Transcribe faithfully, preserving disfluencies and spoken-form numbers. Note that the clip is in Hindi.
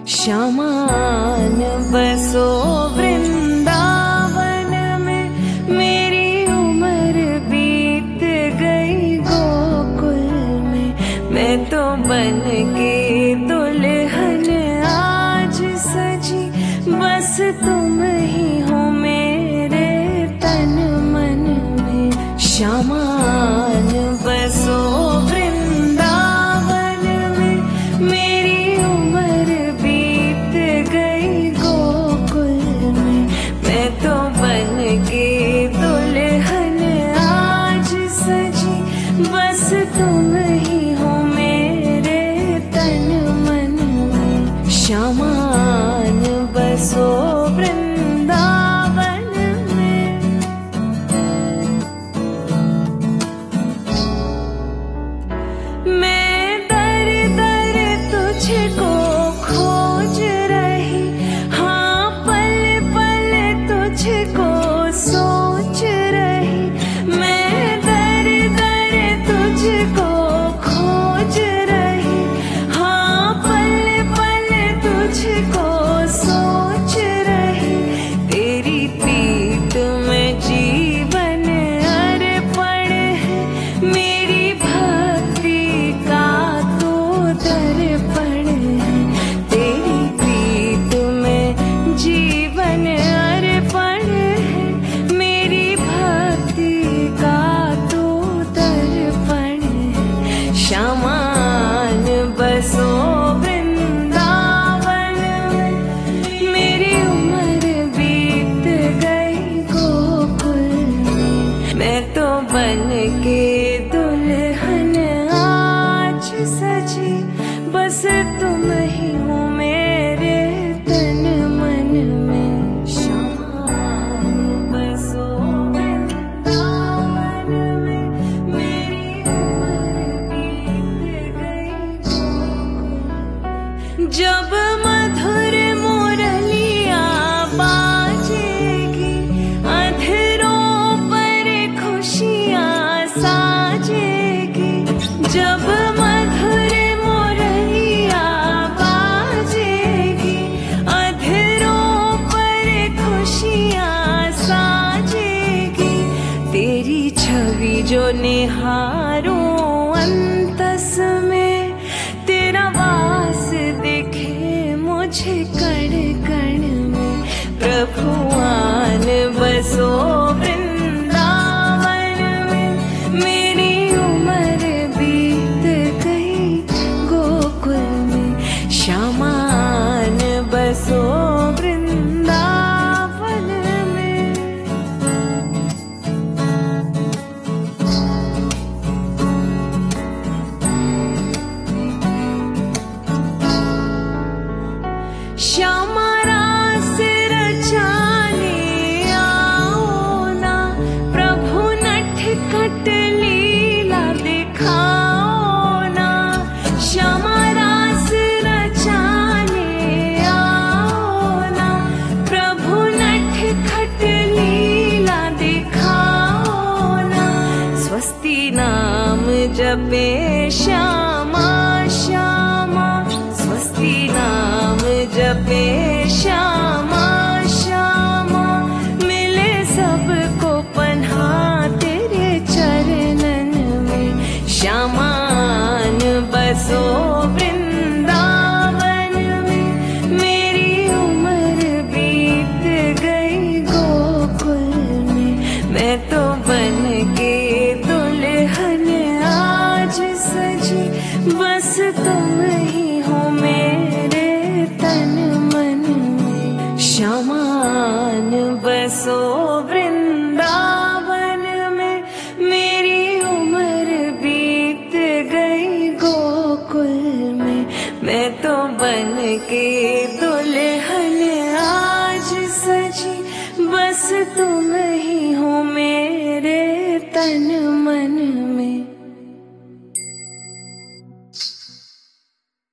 श्यामान बसो वृंदावन में, मेरी उम्र बीत गई गोकुल में। मैं तो बन के दुल्हन आज सजी, बस तुम ही हो मेरे तन मन में। श्यामान बसो वृंदावन में, मेरी उम्र बीत गई गोकुल में। मैं तो बन के दुल्हन आज सजी, बस तुम ही हो मेरे तन मन में। श्यामान बसो वृंदावन में। मैं दर दर तुझको खोज रही, हाँ पल पल तुझको सोच रही। मैं दर दर तुझको खोज रही, हाँ पल पल तुझको सोच रही। तेरी प्रीत में जीवन अर्पण है, मेरी भक्ति का तो दर्पण है। तेरी प्रीत में जीवन अर्पण है, मेरी भक्ति का तो दर्पण है। श्यामान बसो वृंदावन में, मेरी उम्र बीत गई गोकुल में। मैं तो बन के दुल्हन आज सजी, बस तुम ही हो मेरे तन मन में। श्यामान बसो वृंदावन में, मेरी उम्र बीत गई गोकुल में। जब मधुर मुरलिया बाजेगी, अंधेरों पर खुशियाँ साजेगी। जब मधुर मुरलिया बाजेगी, अंधेरों पर खुशियाँ साजेगी। तेरी छवि जो निहारूं अंतस में, तेरा वास दिखे मुझे कण कण में। प्रभु आन बसो वृंदावन में, मेरी उम्र बीत गई गोकुल में। श्यामान बसो वृंदावन में। श्यामा रास रचाने आओ ना, प्रभु नटखट लीला दिखाओ ना। श्यामा रास रचाने आओ ना, प्रभु नटखट लीला दिखाओ ना। स्वस्ति नाम जपे श्यामा श्यामा, स्वस्ति नाम जपे श्यामा श्यामा। मिले सबको पन्हा तेरे चरणन में। श्यामान बसो वृंदावन में, मेरी उम्र बीत गई गोकुल में। मैं तो बन के दुल्हन आज सजी, बस तुम ही हो मेरे तन मन में। श्यामान बसो वृंदावन में, मेरी उम्र बीत गई गोकुल में। मैं तो बन के दुल्हन आज सजी, बस तुम